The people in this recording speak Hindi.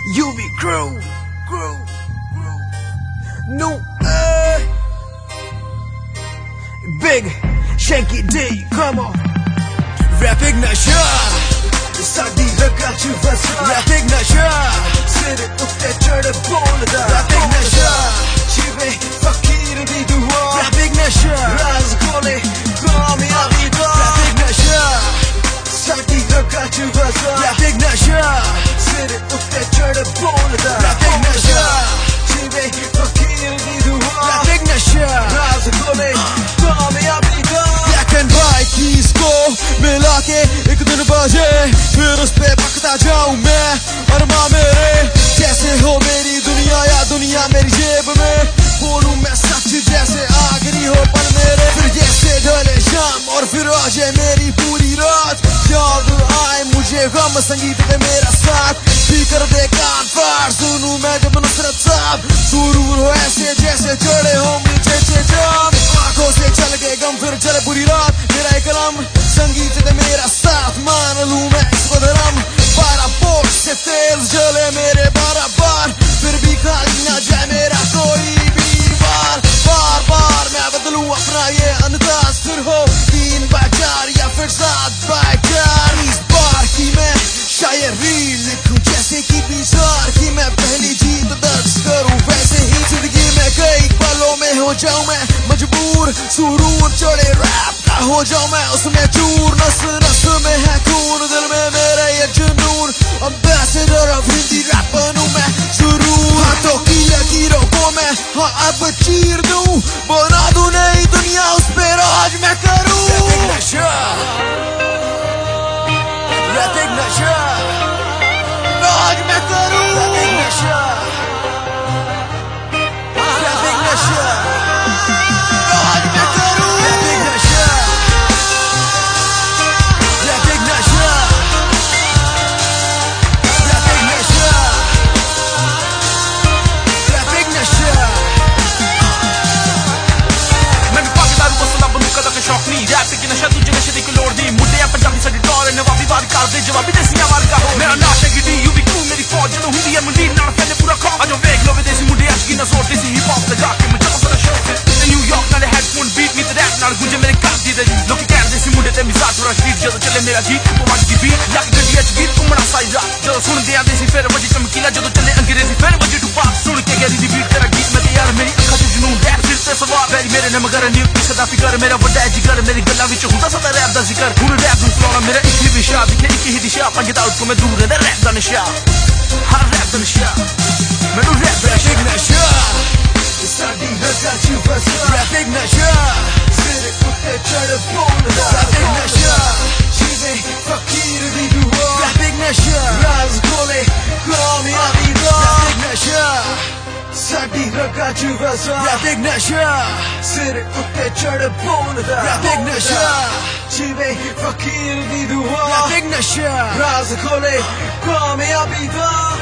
UV crew. No, Big Shanky D, come on. Rapping Nasha, Sadi Raka Chuvasa. Rapping Nasha, Sit Utte Chada Bolda. Rapping Nasha, Chive Fakir Di Dua. Rapping Nasha, Raz Kole, Kamyabi Da. Rapping Nasha, Sadi Raka Chuvasa. Rapping Nasha, Sit Utte Chada Bolda. Rapping Nasha, Chive Fakir Di Dua. Rapping Nasha, Raz Kole, Kamyabi Da. Black and white keys को मिला के एक दिन बजे फिर उस पे पकता जाऊं मैं और माँ मेरे कैसे हो मेरी दुनिया या दुनिया मेरी जेब में बोलूं मैं सच जैसे आखिरी हो पर मेरे फिर जैसे ढले शाम और फिर आ जाए मेरी पूरी रात याद आए मुझे गम संगीत पे मेरा साथ स्पीकर दे कान फाड़ सुनूं मैं जब नुसरत साहब सुरूर हो ऐसे जैसे चढ़े हो नीचे जाम आंखों से चल गए गम फिर चले पूरी रात मेरा एक कलम संगीत दे मेरा साथ मान लूं मैं इसको धर्म 12 पोस्ट से तेज जले मेरे 12 बार फिर भी खाली ना जाए मेरा कोई भी बार बार मैं बदलूं अपना ये अंदाज फिर हो 3/4 या फिर 7/4 इस बार की मैं शायरी लिखूं जैसे कि बिजार की मैं पहली जीत दर्ज करूं वैसे ही जिंदगी में कई पलों में हो जाऊं मैं मजबूर सुरूर चढ़े रैप का हो जाऊं मैं उसमें चूर नस नस में है खून दिल में मेरे ये जुनून एम्बेसडर ऑफ हिंदी रैप बनूं मैं सुरूर हाथों की लकीरों को मैं हाँ अब चीर दूं बना दूं नई दुनिया उस पे राज मैं करूं Rapping Nasha राज मैं करूं Rapping Nasha Rapping Nasha राज मैं करूं Rapping Nasha Rapping Nasha Rapping Nasha Rapping Nasha मैं पाकिस्तान को सलाम बनूं कदा का शौक नहीं रैप की नशा तुझे नशे दी लोड़ दी मुंडे पंजाबी साडी टॉर नवाबी वार कर दे जवाबी देसियां वार का मेरा नाश है गिडी यूवी क्रू मेरी फौज ਜਦੋਂ ਹੁੰਦੀ ਹੈ ਮੰਡੀ ਨਾਲ ਫੈਲੇ ਪੂਰਾ ਖੌਫ ਅਜੋ ਵੇਖ ਲੋ ਵਿਦੇਸੀ ਮੁੰਡੇ ਅੱਜ ਕੀ ਨਾ ਸੋਚਦੇ ਸੀ ਹਿਪ ਹੌਪ ਲਗਾ ਕੇ ਮੈਂ ਚੱਲ ਸ਼ੌਕ ਤੇ ਨਿਊਯਾਰਕ ਨਾਲ ਹੈਡਫੋਨ ਬੀਟ ਨਹੀਂ ਤੇ ਰੈਪ ਨਾਲ ਗੁੰਜੇ ਮੇਰੇ ਘਰ ਦੀ ਰਜੀ ਲੋਕੀ ਕਹਿੰਦੇ ਸੀ ਮੁੰਡੇ ਤੇ ਮਿਜ਼ਾਜ ਥੋੜਾ ਸ਼ਰੀਰ ਜਦੋਂ ਚੱਲੇ ਮੇਰਾ ਗੀਤ ਪਵਾਂ ਦੀ ਬੀਟ ਲੱਗ ਗੱਡੀ ਚ ਗੀਤ ਘੁੰਮਣਾ ਸਾਈ ਰਾਤ ਜਦੋਂ ਸੁਣਦੇ ਆਂਦੇ ਸੀ ਫਿਰ ਵਜੀ ਚਮਕੀਲਾ ਜਦੋਂ ਚੱਲੇ ਅੰਗਰੇਜ਼ੀ ਫਿਰ ਵਜੀ ਟੁਪਾ ਸੁਣ ਕੇ ਗੈਰੀ ਦੀ ਬੀਟ ਤੇਰਾ ਗੀਤ ਮੈਂ ਤੇ ਯਾਰ ਮੇਰੀ ਅੱਖਾਂ 'ਚ ਜਨੂਨ ਰੈਪ ਸਿਰ ਤੇ ਸਵਾਰ ਵੈਰੀ ਮੇਰੇ ਨੇ ਮਗਰ ਨਿਊ ਕਿਸੇ ਦਾ ਫਿਕਰ ਮੇਰਾ ਵੱਡਾ ਜਿਗਰ ਮੇਰੀ ਗੱਲਾਂ ਵਿੱਚ ਹੁੰਦਾ ਸਦਾ ਰੈਪ ਦਾ ਜ਼ਿਕਰ ਹੁਣ ਰੈਪ ਨੂੰ ਫਲਾਉਣਾ ਮੇਰਾ ਇੱਕ ਹੀ ਵਿਸ਼ਾ ਦਿਖੇ ਇੱਕ ਹੀ ਦਿਸ਼ਾ ਪੰਜ ਦਾ ਉੱਤੋਂ ਮੈਂ ਦੂਰ ਰਹਿੰਦਾ ਰੈਪ ਦਾ ਨਸ਼ਾ ਹਰ ਰੈਪ ਦਾ ਨਸ਼ਾ ਮੈਨੂੰ ਰੈਪ Rapping Nasha ਸਾਡੀ ਰਗਾ ਚ ਵਸਾ Rapping Nasha ਸਿਰ ਉੱਤੇ ਚੜ ਬੋਲਦਾ Rapping Nasha ਚੀਜ਼ੇ ਫਕੀਰ ਦੀ ਦੁਆ Rapping Nasha ਰਾਜ਼ ਕੋਲੇ ਕਾਮਯਾਬੀ ਦਾ Rapping Nasha ਸਾਡੀ ਰਗਾ ਚ ਵਸਾ Rapping Nasha ਸਿਰ ਉੱਤੇ ਚੜ ਬੋਲਦਾ Rapping Nasha ਚੀਜ਼ੇ ਫਕੀਰ ਦੀ ਦੁਆ Rapping Nasha ਰਾਜ਼ ਕੋਲੇ ਕਾਮਯਾਬੀ ਦਾ